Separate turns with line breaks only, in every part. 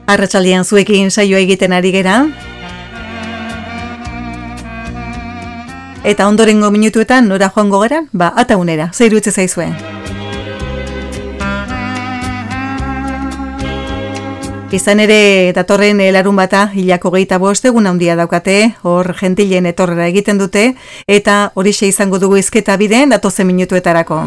Arratsaldean zuekin saioa egiten ari gera. Eta ondorengo minutuetan nora joango gara? Ataunera, zer iruditzen zaizue? Izan ere, datorren larunbata, hilako 25 egun handia daukate, hor gentilen etorrera egiten dute, eta horixe izango dugu hizketa bideen datozen minutuetarako.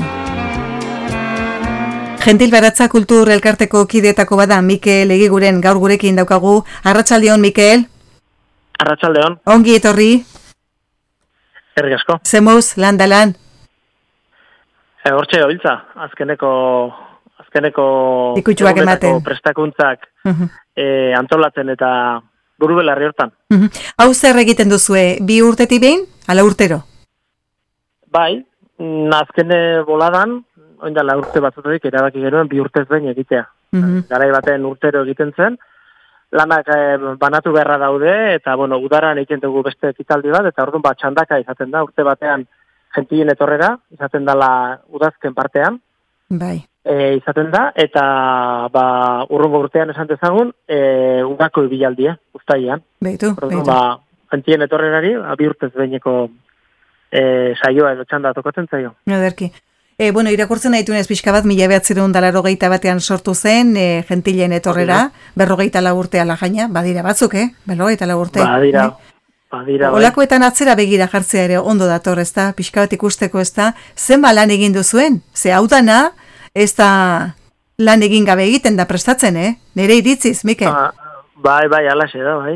Gentil Baratza Kultur Elkarteko kideetako bada Mikel Egiguren gaur gurekin daukagu. Arratsaldeon, Mikel.
Arratsaldeon.
Ongi etorri.
Herri asko.
Zemoz, lan.
Hortxe gabiltza, azkeneko
ikutsuak ematen.
Prestakuntzak antolatzen eta buru belarri hortan.
Hau zer egiten duzue, 2 urtetik behin, ala urtero?
Bai, azkene boladan, oindala urte batzutetik erabaki genuen 2 urtez behin egitea. Garai baten urtero egiten zen, lanak banatu beharra daude, eta udaran egiten dugu beste ekitaldi bat, eta orduan txandaka izaten da, urte batean gentien etorrera, izaten dela udazken partean,
bai.
Izaten da, eta urrungo urtean esan dezagun, udako ibilaldia, uztailean.
Beitu.
Gentien etorrerari, 2 urtez behineko saioa edo txanda tokatzen zaio.
Ederki. Irakurtzen nahituenez pixka bat, 1981 sortu zen, gentilen etorrera, 44 urte ala jaina, badira batzuk, 44 urte.
Badira.
Olakoetan atzera begira jartzea ere ondo dator, ez da, pixka bat ikusteko, ez da, zenba lan egin duzuen? Ze hau dana, ez da lan egin gabe egiten da prestatzen, Nere iritziz, Mikel?
Bai, alaxe da, bai.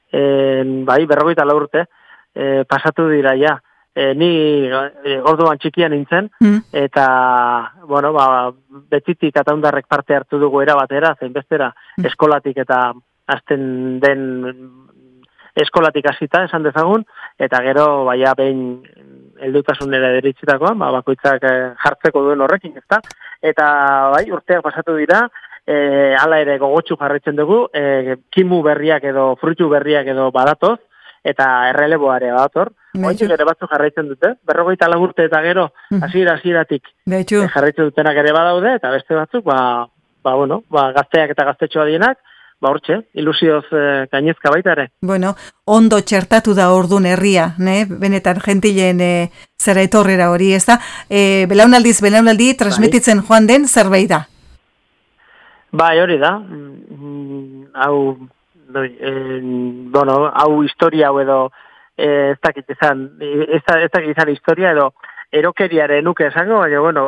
44 urte, pasatu dira, ja. Ni orduan txikian nintzen, eta, betitik ataundarrek parte hartu dugu erabatera, zein bestera, eskolatik eta azten den eskolatik hasita esan dezagun, eta gero, behin heldutasunera deritzitakoa, bakoitzak jartzeko duen horrekin, ezta? Eta, urteak pasatu dira, hala ere gogotsu jarraitzen dugu, kimu berriak edo fruitu berriak edo badatoz, eta erreleboare badator. Ointzik ere batzuk jarraitzen dute, 44 urte eta gero, hasieratik jarraitzen dutenak ere badaude, eta beste batzuk, gazteak eta gaztetxoa dienak, hortxe, ilusioz gainezka baita ere.
Ondo txertatu da ordun herria, benetan gentilen zera etorrera hori, ez da? Belaunaldi transmititzen joan den zerbait da?
Bai, hori da. Hau historia hau edo ez dakit izan historia edo erokeriaren nuke esango, baina,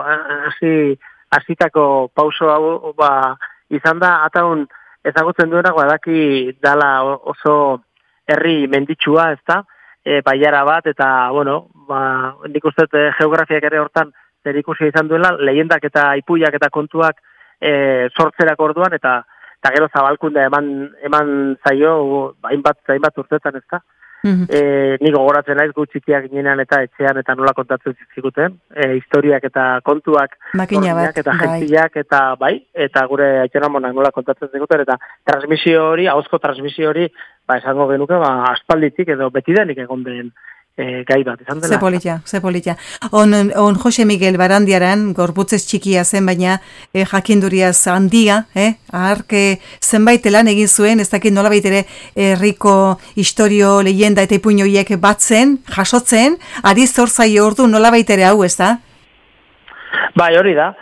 hasitako pauso hau, izan da, ataun ezagutzen duenak, badaki dala oso herri menditsua, ez da, baiara bat, eta, nik uste geografiak ere hortan zer ikusi izan duela, lehendak eta ipuiak eta kontuak sortzerak orduan, eta gero zabalkunde eman zaio, hainbat urtetan, ez da. Niko gogoratzen naiz gutxikiak ginean eta etxean eta nola kontatzen zizikuten, historiak eta kontuak,
makinak
eta jentziak eta gure aitxeramonak nola kontatzen zizikuten, eta transmisio hori, ahozko transmisio hori, esango genuke, aspalditik edo betidanik egon den gai bat, izan dela.
Ze politia. On Jose Miguel Barandiaran, gorputzez txikia zen, baina jakinduriaz handia, aharke zenbait lan egin zuen, ez dakit nola baitere herriko historio, leyenda eta ipuñoiek batzen, jasotzen, ari zorzaio ordu nola baitere hau, ez da?
Bai, hori da.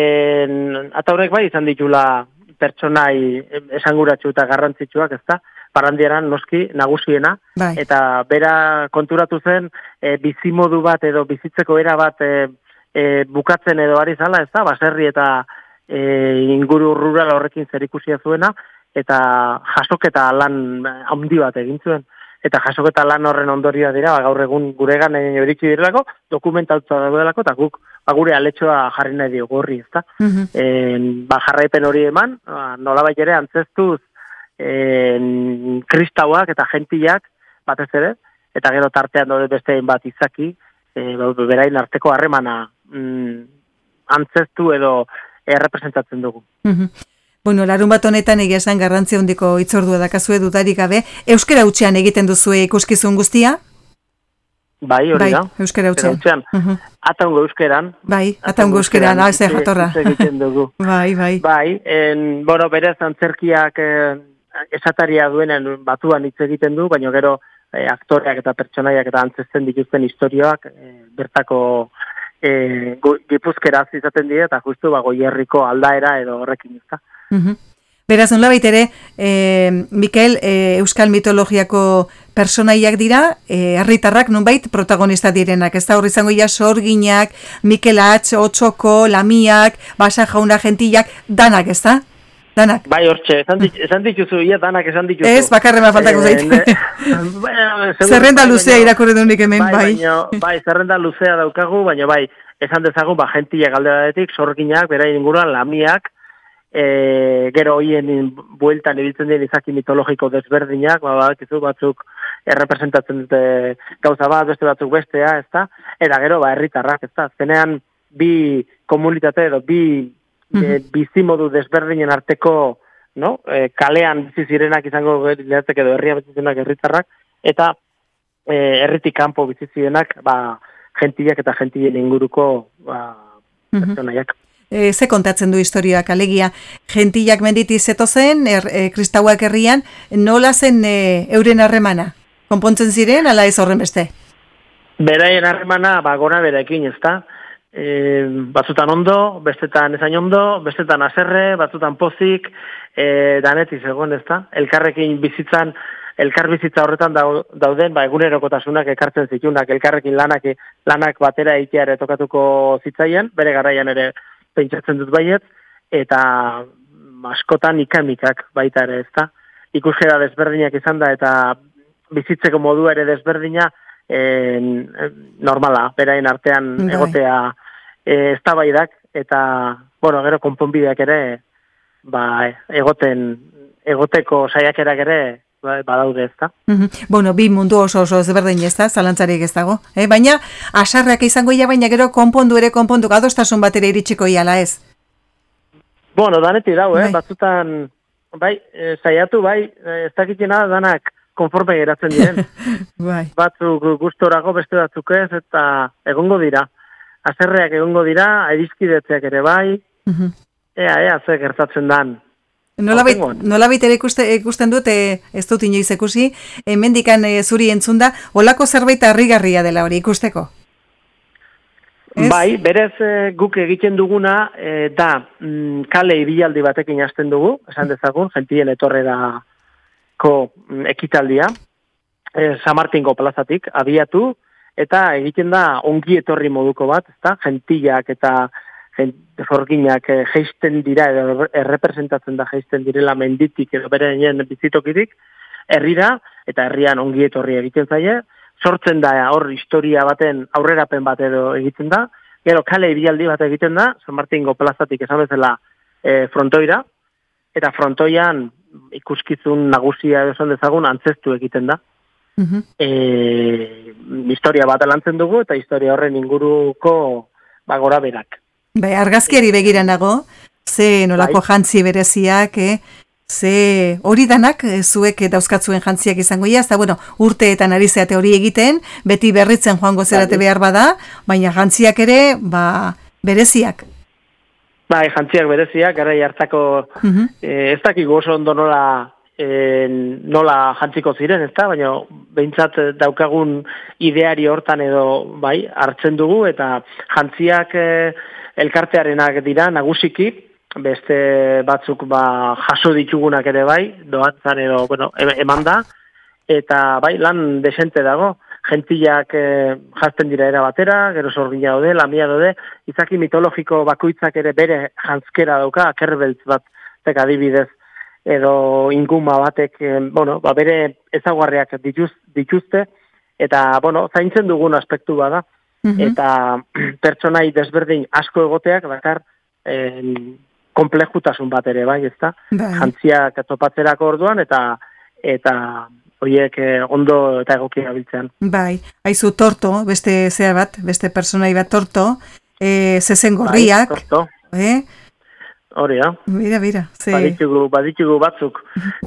Ataurek izan ditula pertsonai esanguratsu eta garrantzitsuak, ez da? Barandiaran noski nagusiena, eta bera konturatu zen bizimodu bat edo bizitzeko era bat bukatzen edo ari zala, ez da, baserri eta inguru rural horrekin zerikusia zuena, eta jasoketa lan handi bat egin zuen. Eta jasoketa lan horren ondorioa dira, gaur egun guregan iritsi direlako, dokumentaltua daudelako, eta guk gure aletxoa jarri nahi diogu horri, ez da. Jarraipen hori eman, nolabait ere antzestuz, kristauak eta gentiak batez ere, eta gero tartean daude beste bat izaki, berain arteko harremana antzestu edo errepresentatzen dugu.
Larun bat honetan egia esan garrantzi handiko hitzordua dakazue dudarik gabe, euskara hutsean egiten duzue ikuskizun guztia?
Bai, hori da.
Euskara hutsean.
Ataungo euskeran.
Ataungo euskeran, ze jatorra.
Egiten dugu.
Bai.
Berez antzerkiak esataria duenen batuan hitz egiten du, baina gero aktoreak eta pertsonaiak eta antzesten dituzten historioak bertako gipuzkeraz izaten dira, eta justu Goierriko aldaera edo horrekin izta.
Beraz, nolabait ere, Mikel, euskal mitologiako personaiak dira, herritarrak nonbait protagonista direnak. Ez da hor izango ja Sorginak, Mikel Atx, Otxoko, Lamiak, Basa Jauna Gentillak, danak, ez da? Danak.
Bai, hortxe, esan dituzu, danak esan dituzu.
Ez, bakarre ma faltako zait. Zerrenda luzea irakurri dunik hemen, bai.
Bai, zerrenda luzea daukagu, baina bai, esan dezagun, Gentillak alde batetik, Sorginak, beraien inguruan, Lamiak, gero hoien bueltan ibiltzen dien izaki mitologiko desberdinak, batzuk errepresentatzen dute gauza bat, beste batzuk bestea, ezta? Eta gero, herritarrak, ezta? Azkenean, bi komunitate edo bi bizimodu desberdinen arteko, no? Kalean bizi zirenak izango lirateke edo herria bizi zirenak herritarrak, eta herritik kanpo bizi zirenak, Gentillak eta Gentillen inguruko pertsonaiak.
Ze kontatzen du historiak, alegia, Gentillak menditi zetozen, kristauak herrian, nola zen euren harremana? Konpontzen ziren, ala ez horren beste?
Beraien harremana, gora berekin, ezta? Batzutan ondo, bestetan ezain ondo, bestetan aserre, batzutan pozik, danetiz egon, ezta? Elkarrekin bizitzan, elkar bizitza horretan dauden, egunerokotasunak ekartzen zitunak, elkarrekin lanak batera egitea tokatuko zitzaien, bere garaian ere pentsatzen dut baiet, eta askotan ikamikak baita ere, ezta? Ikuskera desberdinak izan da, eta bizitzeko modu ere desberdina normala, beraien artean egotea eztabaidak, eta, gero konponbideak ere, egoteko saiakerak ere, badaude, ezta?
Bi mundu oso ezberdin, ezta? Zalantzarik ez dago. Baina, asarrak izango ia, baina gero konpondu adostasun batera iritsiko iala, ez?
Danetik dau, batzutan, saiatu, ez dakitena danak konforme geratzen diren. Batzuk gustorago, beste batzuk ez, eta egongo dira. Aserreak egongo dira, erizkidetzeak ere ea ze gertatzen dan.
Nolabait ere ikusten dut, ez dut inoiz ikusi, mendikan zuri entzunda, olako zerbait harrigarria dela hori ikusteko?
Bai, berez guk egiten duguna, da, kale ibilaldi batekin hasten dugu, esan dezagun, Gentillen etorrerako ekitaldia, San Martingo plazatik, abiatu, eta egiten da ongi etorri moduko bat, ezta? Gentillak eta Sorginak geisten dira, edo errepresentatzen da geisten direla menditik edo beren bizitokitik, herrira, eta herrian ongi etorri egiten zaie, sortzen da hor historia baten aurrerapen bat edo egiten da, gero kale ibilaldi bat egiten da, San Martingo plazatik esan bezala frontoira, eta frontoian ikuskizun nagusia esan dezagun antzestu egiten da. Historia bat lantzen dugu, eta historia horren inguruko gora berak.
Argazkiari begira nago, ze nolako jantzi bereziak, ze hori danak zuek dauzkatzuen jantziak izango ia, eta urteetan ari zeate hori egiten, beti berritzen joango zerate behar bada, baina jantziak ere, bereziak.
Jantziak bereziak, garai hartako, ez dakigu oso ondo nola jantziko ziren, ezta, baina behintzat daukagun ideari hortan edo, hartzen dugu, eta jantziak elkartearenak dira nagusiki, beste batzuk jaso ditugunak ere doatzan edo, eman da, eta lan desente dago, Gentillak jazten dira era batera, gero Sorgina daude, Lamia daude, izaki mitologiko bakoitzak ere bere jantzkera dauka, akerbeltz bat, adibidez, edo inguma batek, bere ezaguarriak dituzte, eta, zaintzen dugun aspektu bada, eta pertsonai desberdin asko egoteak dakar komplejutasun bat ere, ezta? Jantziak topatzerako orduan, eta horiek ondo eta egokia biltzean.
Haizu Torto, beste zea bat, beste personai bat Torto, zezen gorriak.
Torto. Hori da.
Bira.
Baditugu batzuk.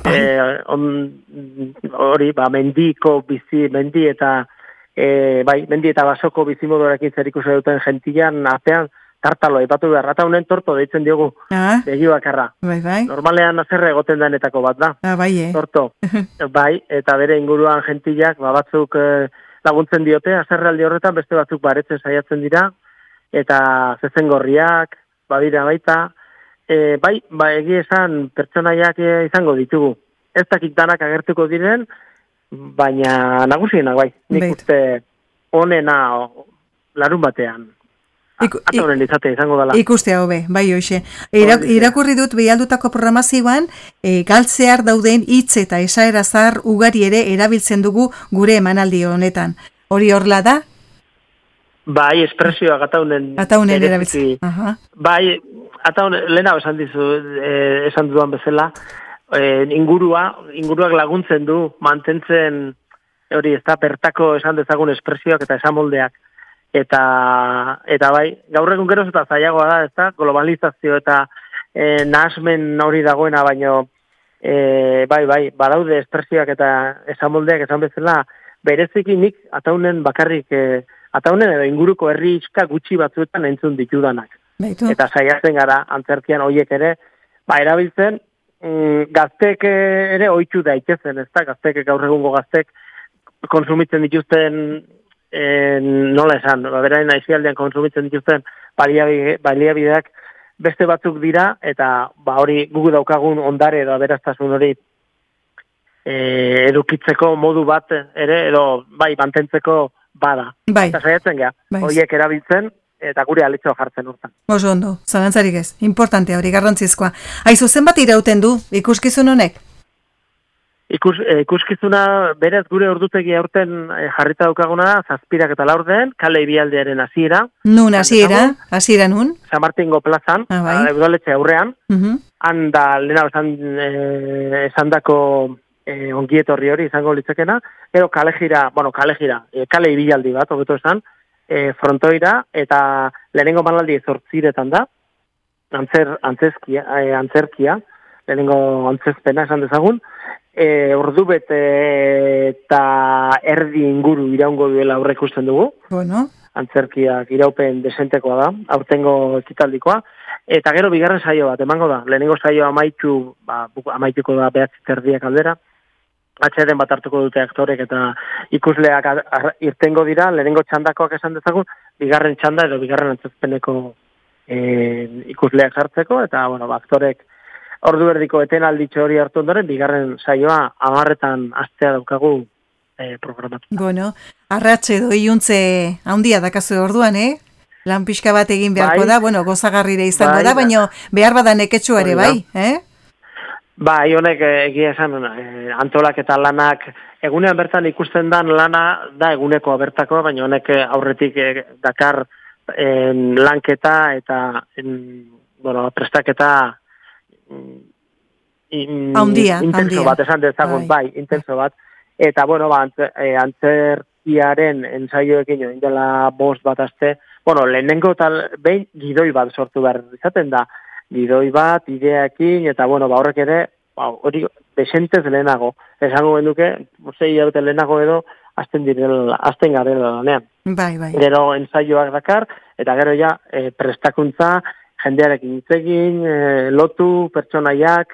Hori, mendiko bizi, mendi eta basoko bizimodorekin zer ikusi duten Gentillan, artean tartalo aipatu behar, ataunen torto deitzen diogu begi bakarra.
Bai.
Normalean azerre egoten denetako bat da.
Bai,
Torto. Bai, eta bere inguruan gentillak, batzuk laguntzen diote, azerraldi horretan beste batzuk baretzen saiatzen dira, eta zezengorriak, badira baita, bai, egia esan pertsonaiak izango ditugu. Ez dakit danak agertuko diren, baina nagusienak bai. Nik uste onena larun batean. Ataunen izate izango dela.
Ikustea hobe, bai hoxe. Irakurri dut behaldutako programazioan, galtzear dauden hitz eta esaera zahar ugari ere erabiltzen dugu gure emanaldi honetan. Hori horla da?
Bai, espresioak ataunen
erabiltzen.
Bai, ataunen, lehena esan dudan bezala, inguruak laguntzen du, mantentzen, hori ez da, pertako esan dezagun espresioak eta esamoldeak. Eta bai, gaur egun geroz eta zailagoa da, ez da, globalizazio eta nahasmen hori dagoena, baino, bai, badaude espresioak eta esamoldeak esan bezala, bereziki nik ataunen bakarrik, ataunen edo inguruko herri iska gutxi batzuetan entzun ditudanak. Eta saiatzen gara, antzerkian hoiek ere, erabiltzen, gaztek ere ohitu daitezen, ez da, gaztek, gaur egungo gaztek, konsumitzen dituzten, nola esan, beraien aizialdean konsumitzen dituzten baliabideak beste batzuk dira, eta hori gugu daukagun ondare edo aberaztasun hori edukitzeko modu bat ere, edo bai, mantentzeko bada. Eta saiatzen geha, horiek erabiltzen, eta gure alitzoa jartzen urtan.
Oso ondo, zalantzarik ez, importante hori, garrantzizkoa. Aizu, zenbat irauten du ikuskizun honek?
Ikuskizuna, berez gure ordutegi aurten jarrita daukaguna da, 7 eta 4 kale ibialdearen hasiera.
Nun hasiera nun?
San Martingo plazan, udaletxe aurrean. Han da, lehena esan dako ongietorri hori izango litzekena. Gero kale ibialdi bat, hobeto esan, frontoira, eta lehenengo manaldi 8 da, antzerkia, lehenengo antzezpena esan dezagun, ordubete eta erdi inguru iraungo duela aurre ikusten dugu.
Bueno.
Antzerkiak iraupen desentekoa da, aurtengo ekitaldikoa. Eta gero bigarren saio bat, emango da. Lehenengo saio amaituko da 9:30 aldera. Atxeden bat hartuko dute aktorek eta ikusleak irtengo dira, lehenengo txandakoak esan dezagun, bigarren txanda edo bigarren antzezpeneko ikusleak sartzeko, eta aktorek ordu erdiko etenalditxo hori hartu ondoren, bigarren saioa 10:00 hastea daukagu programatu.
Bueno, arratxe edo iuntze handia dakazu orduan, Lan pixka bat egin beharko da, gozagarrire izango da, baina behar badan neketxu ere, bai?
Bai, honek egia esan, antolaketa lanak, egunean bertan ikusten dan lana da eguneko bertakoa, baina honek aurretik dakar lanketa eta prestaketa intenso bat, esan dezagun, bai, intenso bat. Eta, antzerkiaren ensaioekin joan dela 5 bat aste, lehenengo tal behin gidoi bat sortu behar izaten da. Gidoi bat, ideakin, eta, horrek ere, hori desentez lehenago. Esango benduke, 6 hilabete lehenago edo, azten garela lanean.
Bai.
Gero ensaioak dakar, eta gero ja, prestakuntza, jendearekin hitz egin, lotu, pertsonaiak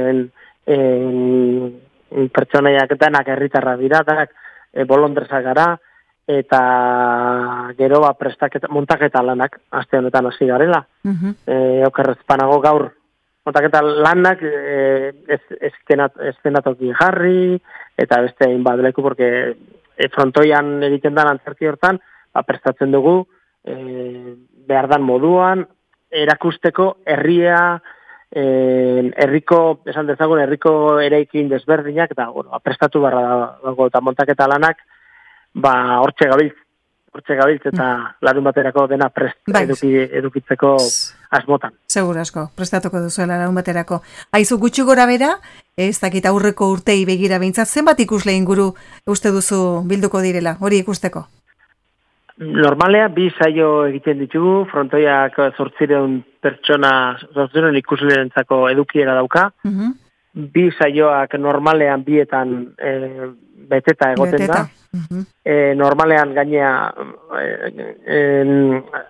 denak herritarra dira, denak bolondrezak gara, eta gero montaketa lanak, aste honetan hasi garela. Okerrezpanago gaur, montaketa lanak eszenatoki jarri, eta beste egin bat leku, porque frontoian egiten dan antzerki hortan, prestatzen dugu, behar dan moduan, erakusteko herria, herriko, esan dezagun, herriko eraikin desberdinak, eta prestatu barra dago, eta montaketa lanak, hortxe gabiltz, eta larun baterako dena edukitzeko asmotan.
Segur asko, prestatuko duzuela larun baterako. Aizu gutxi gora bera, ez dakit aurreko urtei begira behintzat, zenbat ikusle inguru uste duzu bilduko direla, hori ikusteko?
Normalea, 2 saio egiten ditugu, frontoiak 800 pertsona, 800 ikuslerentzako edukiera dauka. 2 saioak normalean 2etan beteta egoten da. Normalean gainea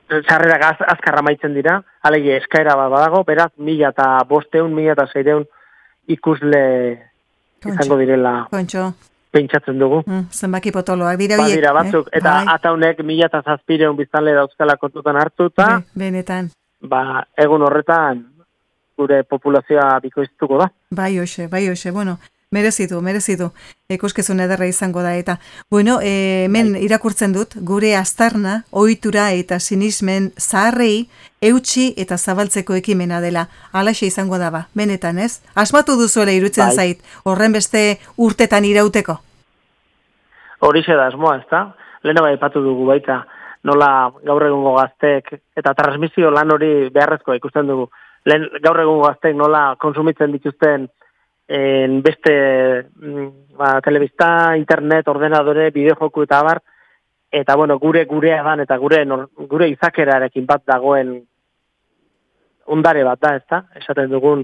sarrerak azkarra maitzen dira, alegi eskaera bat badago, beraz, 1.500, 1.600 ikusle izango direla pentsatzen dugu.
Zenbaki potoloak dira
biek. Badira batzuk, eta ataunek 1.700 biztanle dauzkala kontutan hartuta,
benetan.
Egun horretan gure populazioa bikoiztuko da.
Bai hoxe, bueno, merezitu, ikuskizun ederra izango da, eta, bueno, hemen irakurtzen dut, gure aztarna, ohitura eta sinismen zaharrei, eutxi eta zabaltzeko ekimena dela, alaxe izango da benetan, ez? Asmatu duzuela irutzen zait, horren beste urtetan irauteko?
Horixe da asmoa, ez da? Lehena aipatu dugu baita, nola gaur egungo gaztek, eta transmisio lan hori beharrezkoa ikusten dugu, gaur egungo gaztek nola konsumitzen dituzten beste telebista, internet, ordenadore, bideojoku eta abar, eta bueno, gurea dan, eta gure izakerarekin bat dagoen ondare bat da, ezta? Esaten dugun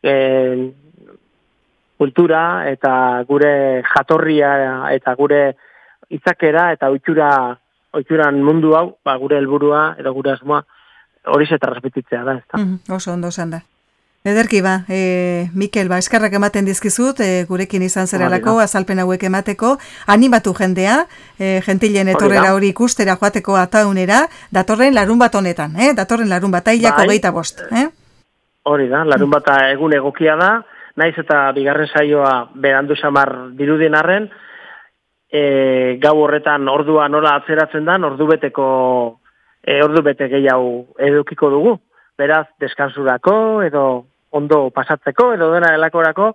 kultura eta gure jatorria eta gure izakera eta ohituran mundu hau, gure helburua edo gure asmoa horixe transmititzea da, ezta?
Oso ondo esan da. Ederki Mikel, eskerrak ematen dizkizut, gurekin izan zeralako, azalpen hauek emateko, animatu jendea, gentilen etorrera hori ikustera joateko ataunera, datorren larun bat honetan, datorren larun bat, hilako 25.
Hori da, larun bat egun egokia da, naiz eta bigarren saioa berandu samar dirudien arren, gau horretan ordua nola atzeratzen dan, ordu bete gehiago edukiko dugu, beraz, deskansurako, edo ondo pasatzeko, edo dena delakorako,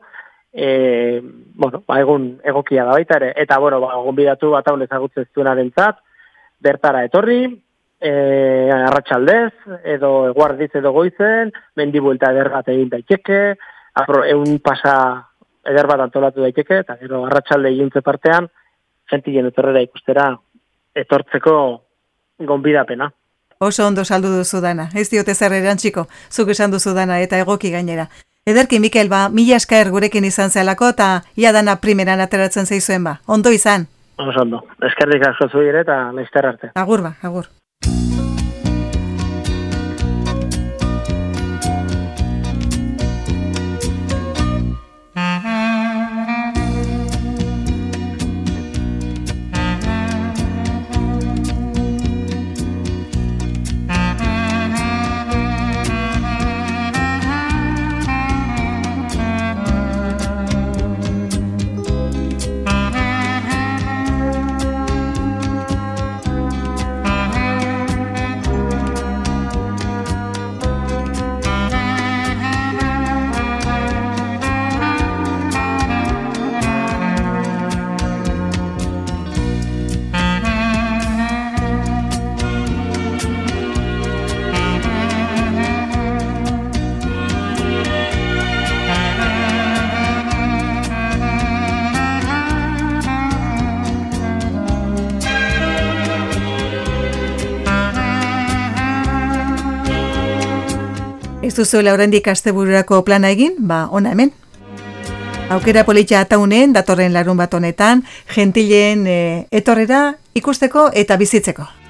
egun egokia da baita ere. Eta, gonbidatu bat hau ezagutzen zuenaren zat, bertara etorri, arratsaldez, edo eguardiz edo goizen, mendibuelta eder bat egin daiteke, egun pasa eder bat antolatu daiteke, eta gero arratsalde iluntze partean, gentien etorrera ikustera etortzeko gonbidapena.
Oso ondo saldu duzu dana, ez diote zer erantziko, zuk esan duzu dana eta egoki gainera. Ederki, Mikel, mila esker gurekin izan zelako eta ia dana primeran ateratzen zaizuen Ondo izan?
Oso ondo, eskerrik asko zui ere eta laizter arte.
Agur agur. Ez duzuela oraindik astebururako plana egin, ona hemen. Aukera politxa ataunen, datorren larun bat honetan, gentilen etorrera ikusteko eta bizitzeko.